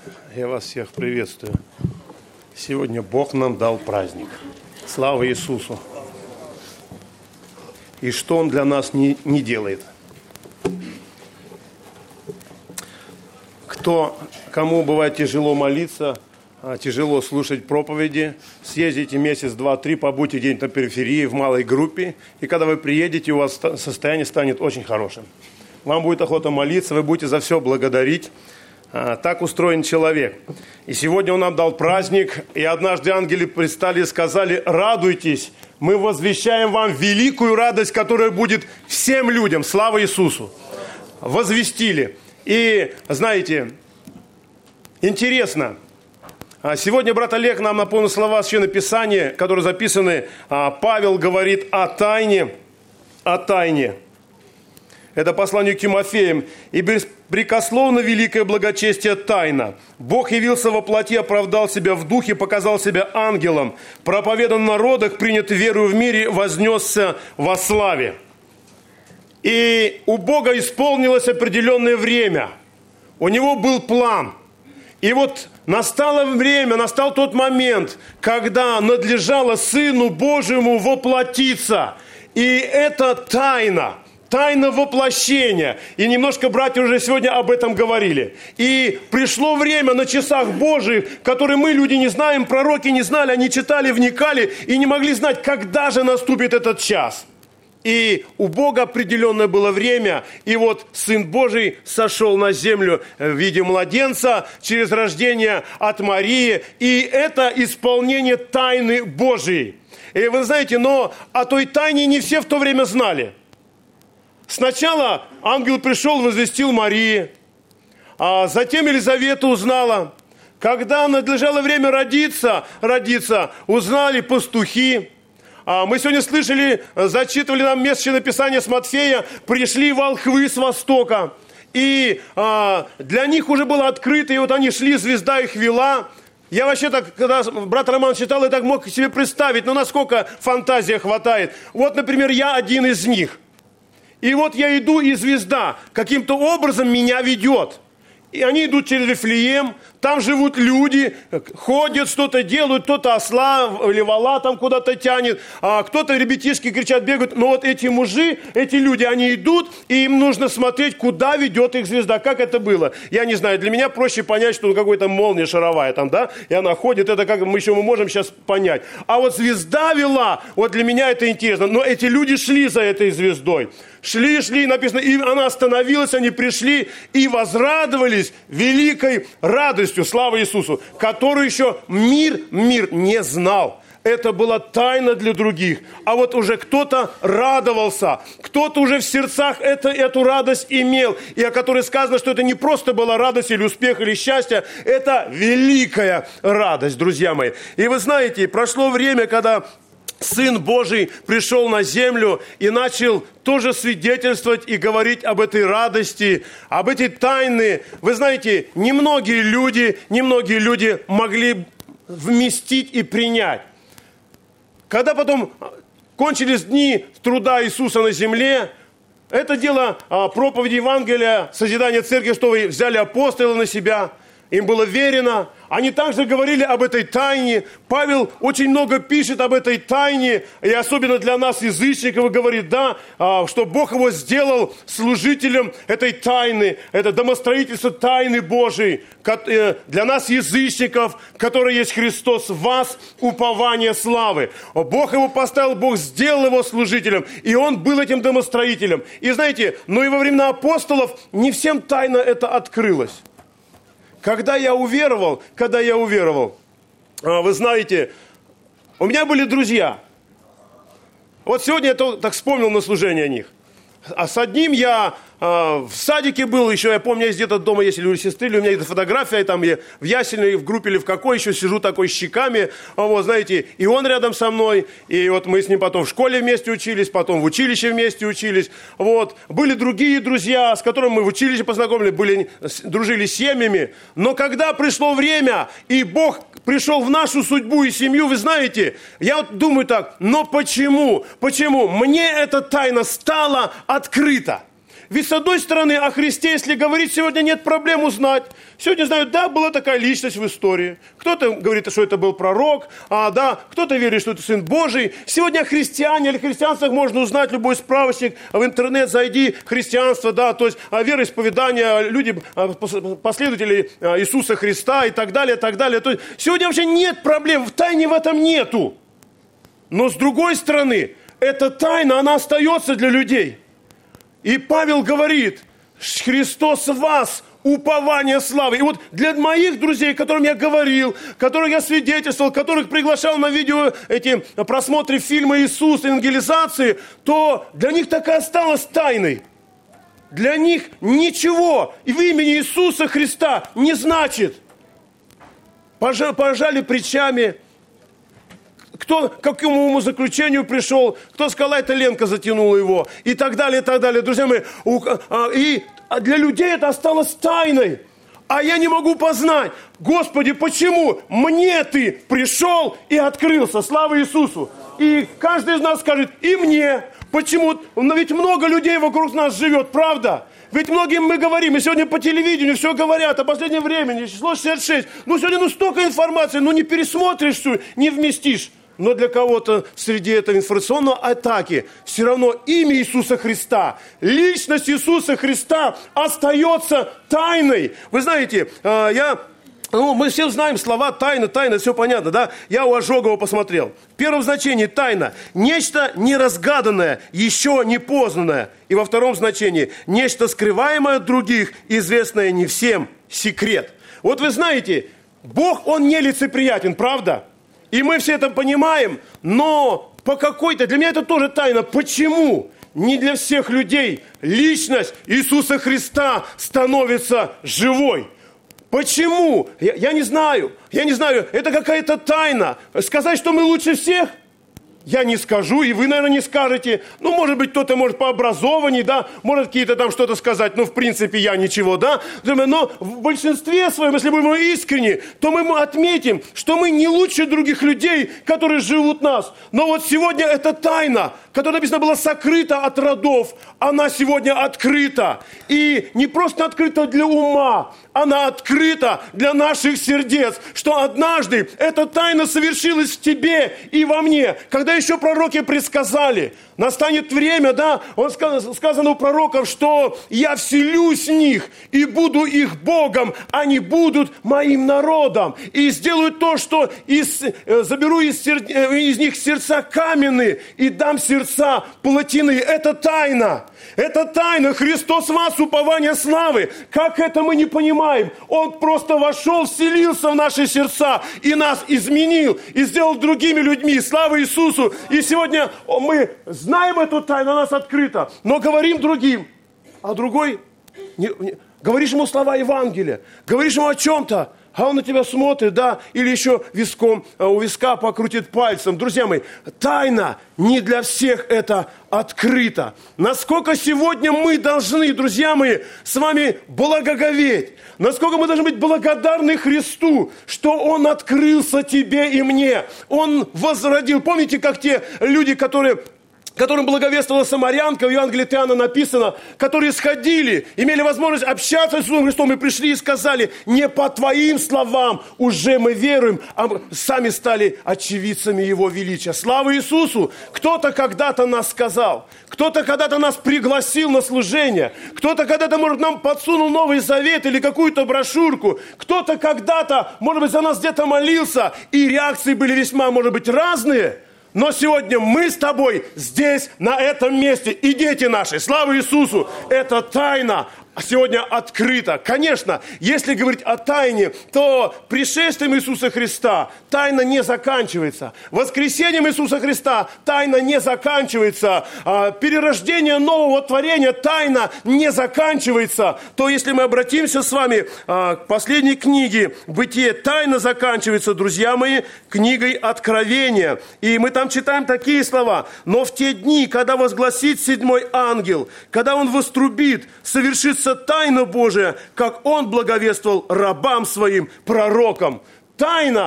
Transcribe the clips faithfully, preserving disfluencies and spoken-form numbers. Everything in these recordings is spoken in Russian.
Я вас всех приветствую. Сегодня Бог нам дал праздник. Слава Иисусу. И что Он для нас не, не делает. Кто, кому бывает тяжело молиться, тяжело слушать проповеди, съездите месяц, два, три, побудьте где-нибудь на периферии, в малой группе, и когда вы приедете, у вас состояние станет очень хорошим. Вам будет охота молиться, вы будете за все благодарить. Так устроен человек. И сегодня Он нам дал праздник, и однажды ангелы предстали и сказали: радуйтесь, мы возвещаем вам великую радость, которая будет всем людям. Слава Иисусу! Возвестили. И, знаете, интересно, сегодня брат Олег нам напомнил слова Священного Писания, которые записаны. Павел говорит о тайне, о тайне. Это послание к Тимофеям. «И беспрекословно великое благочестие тайна. Бог явился во плоти, оправдал себя в духе, показал себя ангелом, проповедан в народах, принят верою в мире, вознесся во славе». И у Бога исполнилось определенное время. У Него был план. И вот настало время, настал тот момент, когда надлежало Сыну Божьему воплотиться. И это тайна. Тайна воплощения. И немножко братья уже сегодня об этом говорили. И пришло время на часах Божьих, которые мы, люди, не знаем, пророки не знали, они читали, вникали и не могли знать, когда же наступит этот час. И у Бога определенное было время, и вот Сын Божий сошел на землю в виде младенца через рождение от Марии, и это исполнение тайны Божией. И вы знаете, но о той тайне не все в то время знали. Сначала ангел пришел, возвестил Марии, а затем Елизавета узнала. Когда надлежало время родиться, родиться, узнали пастухи. А мы сегодня слышали, зачитывали нам место написания с Матфея, пришли волхвы с востока. И а, для них уже было открыто, и вот они шли, звезда их вела. Я вообще так, когда брат Роман читал, я так мог себе представить, ну насколько фантазия хватает. Вот, например, я один из них. И вот я иду, и звезда каким-то образом меня ведет. И они идут через Вифлеем, там живут люди, ходят, что-то делают, кто-то осла или вола там куда-то тянет, а кто-то ребятишки кричат, бегают. Но вот эти мужи, эти люди, они идут, и им нужно смотреть, куда ведет их звезда, как это было. Я не знаю, для меня проще понять, что какой-то молния шаровая там, да, и она ходит, это как мы еще мы можем сейчас понять. А вот звезда вела, вот для меня это интересно, но эти люди шли за этой звездой. Шли, шли, написано, и она остановилась, они пришли и возрадовались великой радостью, слава Иисусу, которую еще мир, мир не знал. Это была тайна для других. А вот уже кто-то радовался, кто-то уже в сердцах это, эту радость имел, и о которой сказано, что это не просто была радость или успех, или счастье, это великая радость, друзья мои. И вы знаете, прошло время, когда Сын Божий пришел на землю и начал тоже свидетельствовать и говорить об этой радости, об этой тайне. Вы знаете, немногие люди, немногие люди могли вместить и принять. Когда потом кончились дни труда Иисуса на земле, это дело проповеди Евангелия, созидания церкви, что вы взяли апостолы на себя, им было верено. Они также говорили об этой тайне. Павел очень много пишет об этой тайне, и особенно для нас, язычников, говорит, да, что Бог его сделал служителем этой тайны, это домостроительство тайны Божией. Для нас, язычников, который есть Христос в вас, упование славы. Бог его поставил, Бог сделал его служителем, и он был этим домостроителем. И знаете, но и во времена апостолов не всем тайна это открылась. Когда я уверовал, когда я уверовал, вы знаете, у меня были друзья. Вот сегодня я так вспомнил на служение о них. А с одним я э, в садике был, еще я помню, где-то дома есть или у сестры, или у меня где-то фотография, там я в ясельной, в группе или в какой еще сижу такой с щеками, вот, знаете, и он рядом со мной, и вот мы с ним потом в школе вместе учились, потом в училище вместе учились, вот. Были другие друзья, с которыми мы в училище познакомились, были, дружили с семьями, но когда пришло время, и Бог пришел в нашу судьбу и семью, вы знаете, я вот думаю так, но почему, почему мне эта тайна стала открыта? Ведь с одной стороны, о Христе, если говорить, сегодня нет проблем узнать. Сегодня знают, да, была такая личность в истории. Кто-то говорит, что это был пророк, а да, кто-то верит, что это Сын Божий. Сегодня о христиане или христианствах можно узнать любой справочник. В интернет зайди, христианство, да, то есть вероисповедание, люди, последователи Иисуса Христа и так далее, и так далее. То есть сегодня вообще нет проблем, в тайне в этом нету. Но с другой стороны, эта тайна, она остается для людей. И Павел говорит, Христос в вас, упование славы. И вот для моих друзей, которым я говорил, которых я свидетельствовал, которых приглашал на видео эти просмотры фильма «Иисус», евангелизации, то для них так и осталось тайной. Для них ничего и в имени Иисуса Христа не значит. Пожали плечами. Кто к какому умозаключению пришел, кто сказал, это Ленка затянула его, и так далее, и так далее. Друзья мои, и для людей это осталось тайной. А я не могу познать, Господи, почему мне Ты пришел и открылся? Слава Иисусу! И каждый из нас скажет, и мне. Почему? Но ведь много людей вокруг нас живет, правда? Ведь многим мы говорим, и сегодня по телевидению все говорят о последнем времени, число шестьдесят шесть. Ну, сегодня ну столько информации, ну не пересмотришь всю, не вместишь. Но для кого-то среди этой информационной атаки все равно имя Иисуса Христа, личность Иисуса Христа остается тайной. Вы знаете, я... Ну, мы все знаем слова тайна, тайна, все понятно, да? Я у Ожогова посмотрел. В первом значении тайна – нечто неразгаданное, еще не познанное. И во втором значении – нечто скрываемое от других, известное не всем, секрет. Вот вы знаете, Бог, Он не лицеприятен, правда? И мы все это понимаем, но по какой-то, для меня это тоже тайна. Почему не для всех людей личность Иисуса Христа становится живой? Почему? Я, я не знаю. Я не знаю. Это какая-то тайна. Сказать, что мы лучше всех? Я не скажу, и вы, наверное, не скажете. Ну, может быть, кто-то может по образованию, да, может какие-то там что-то сказать, но, в принципе, я ничего, да. Но в большинстве своем, если будем искренни, то мы отметим, что мы не лучше других людей, которые живут нас. Но вот сегодня эта тайна, которая написано была сокрыта от родов, она сегодня открыта. И не просто открыта для ума, она открыта для наших сердец, что однажды эта тайна совершилась в тебе и во мне. Когда еще пророки предсказали, настанет время, да, он сказано у пророков, что я вселюсь в них и буду их Богом, они будут моим народом. И сделаю то, что из, заберу из, сер, из них сердца каменные и дам сердца плотяные. Это тайна. Это тайна. Христос в вас, упование славы. Как это мы не понимаем? Он просто вошел, вселился в наши сердца и нас изменил, и сделал другими людьми. Слава Иисусу! И сегодня мы знаем эту тайну, она нас открыта, но говорим другим. А другой, не, не, говоришь ему слова Евангелия, говоришь ему о чем-то, а он на тебя смотрит, да, или еще виском, у виска покрутит пальцем. Друзья мои, тайна не для всех это открыта. Насколько сегодня мы должны, друзья мои, с вами благоговеть, насколько мы должны быть благодарны Христу, что Он открылся тебе и мне. Он возродил. Помните, как те люди, которые... которым благовествовала самарянка, в Евангелии от Иоанна написано, которые сходили, имели возможность общаться с Иисусом Христом и пришли и сказали, не по твоим словам уже мы веруем, а сами стали очевидцами Его величия. Слава Иисусу! Кто-то когда-то нас сказал, кто-то когда-то нас пригласил на служение, кто-то когда-то, может, нам подсунул Новый Завет или какую-то брошюрку, кто-то когда-то, может быть, за нас где-то молился, и реакции были весьма, может быть, разные. Но сегодня мы с тобой здесь, на этом месте, и дети наши, слава Иисусу, это тайна сегодня открыта. Конечно, если говорить о тайне, то пришествием Иисуса Христа тайна не заканчивается. Воскресением Иисуса Христа тайна не заканчивается. Перерождение нового творения тайна не заканчивается. То если мы обратимся с вами к последней книге «Бытие», тайна заканчивается, друзья мои, книгой Откровения. И мы там читаем такие слова. «Но в те дни, когда возгласит седьмой ангел, когда он вострубит, совершится тайна Божия, как Он благовествовал рабам Своим, пророкам». Тайна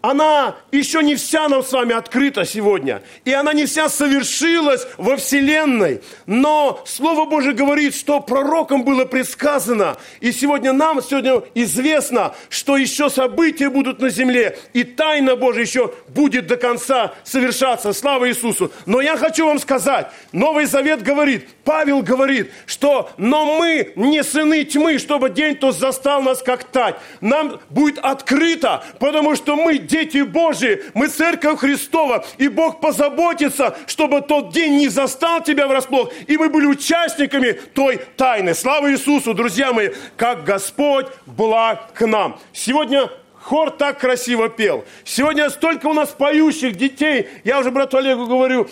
она еще не вся нам с вами открыта сегодня. И она не вся совершилась во Вселенной. Но Слово Божие говорит, что пророкам было предсказано. И сегодня нам сегодня известно, что еще события будут на земле. И тайна Божия еще будет до конца совершаться. Слава Иисусу. Но я хочу вам сказать, Новый Завет говорит, Павел говорит, что но мы не сыны тьмы, чтобы день тот застал нас как тать. Нам будет открыто, потому что мы дети Божьи, мы церковь Христова, и Бог позаботится, чтобы тот день не застал тебя врасплох, и мы были участниками той тайны. Слава Иисусу, друзья мои, как Господь благ к нам. Сегодня хор так красиво пел. Сегодня столько у нас поющих детей. Я уже брату Олегу говорю,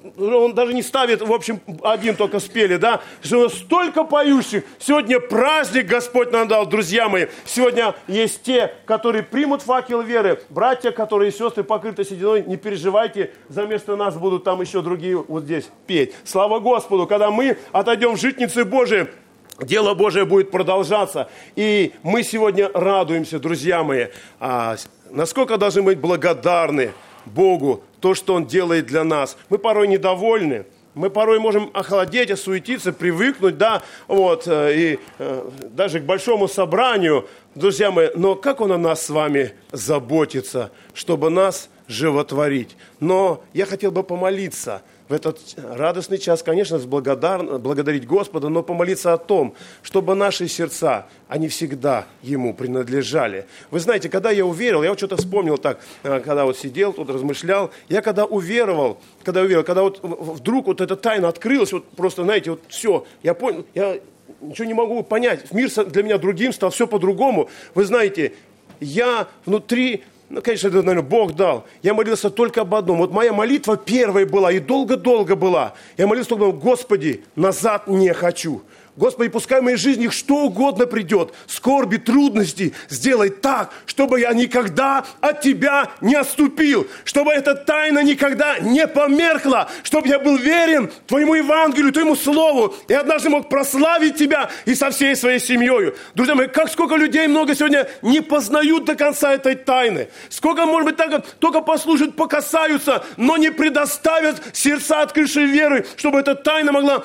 он даже не ставит, в общем, один только спели, да? Что у нас столько поющих. Сегодня праздник Господь нам дал, друзья мои. Сегодня есть те, которые примут факел веры. Братья, которые сестры покрыты сединой, не переживайте, за место нас будут там еще другие вот здесь петь. Слава Господу, когда мы отойдем в житницы Божии, дело Божие будет продолжаться. И мы сегодня радуемся, друзья мои. А, насколько должны быть благодарны Богу то, что Он делает для нас. Мы порой недовольны. Мы порой можем охладеть, осуетиться, привыкнуть, да, вот, и э, даже к большому собранию, друзья мои. Но как Он о нас с вами заботится, чтобы нас животворить. Но я хотел бы помолиться в этот радостный час, конечно, благодар... благодарить Господа, но помолиться о том, чтобы наши сердца, они всегда Ему принадлежали. Вы знаете, когда я уверовал, я вот что-то вспомнил так, когда вот сидел тут, размышлял, я когда уверовал, когда уверовал, когда вот вдруг вот эта тайна открылась, вот просто, знаете, вот все, я понял, я ничего не могу понять, мир для меня другим стал, все по-другому. Вы знаете, я внутри... Ну, конечно, это, наверное, Бог дал. Я молился только об одном. Вот моя молитва первой была и долго-долго была. Я молился только, Господи, назад не хочу. Господи, пускай в моей жизни что угодно придет, скорби, трудности, сделай так, чтобы я никогда от Тебя не отступил, чтобы эта тайна никогда не померкла, чтобы я был верен Твоему Евангелию, Твоему Слову, и однажды мог прославить Тебя и со всей своей семьей. Друзья мои, как сколько людей много сегодня не познают до конца этой тайны. Сколько, может быть, так, только послушают, покасаются, но не предоставят сердца открывшей веры, чтобы эта тайна могла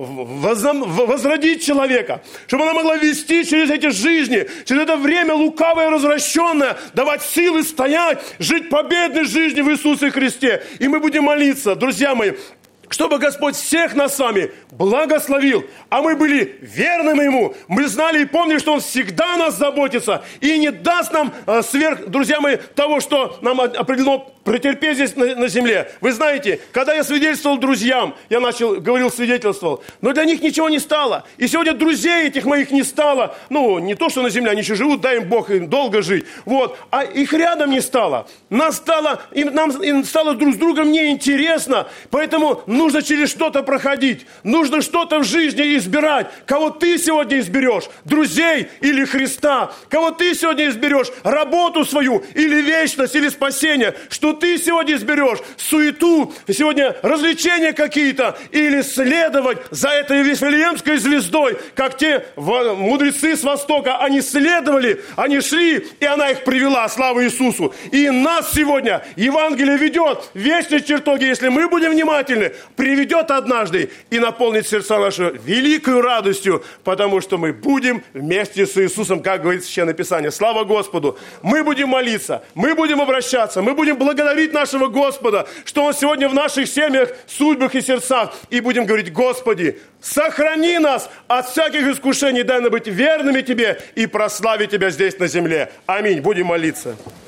возродить человека, чтобы она могла вести через эти жизни, через это время лукавое, развращенное, давать силы стоять, жить победной жизнью в Иисусе Христе. И мы будем молиться, друзья мои, чтобы Господь всех нас с вами благословил, а мы были верными Ему. Мы знали и помнили, что Он всегда о нас заботится и не даст нам э, сверх, друзья мои, того, что нам определено претерпеть здесь на, на земле. Вы знаете, когда я свидетельствовал друзьям, я начал, говорил, свидетельствовал, но для них ничего не стало. И сегодня друзей этих моих не стало. Ну, не то, что на земле, они еще живут, дай им Бог им долго жить. Вот. А их рядом не стало. Нас стало, им, нам им стало друг с другом неинтересно. Поэтому нужно через что-то проходить. Нужно что-то в жизни избирать. Кого ты сегодня изберешь? Друзей или Христа? Кого ты сегодня изберешь? Работу свою или вечность, или спасение? Что ты сегодня изберешь? Суету, сегодня развлечения какие-то, или следовать за этой вифлеемской звездой, как те мудрецы с Востока, они следовали, они шли, и она их привела, слава Иисусу. И нас сегодня Евангелие ведет в вечной чертоге, если мы будем внимательны, приведет однажды и наполнит сердца наши великой радостью, потому что мы будем вместе с Иисусом, как говорит Священное Писание. Слава Господу! Мы будем молиться, мы будем обращаться, мы будем благодарить нашего Господа, что Он сегодня в наших семьях, судьбах и сердцах. И будем говорить: Господи, сохрани нас от всяких искушений, дай нам быть верными Тебе и прославить Тебя здесь на земле. Аминь. Будем молиться.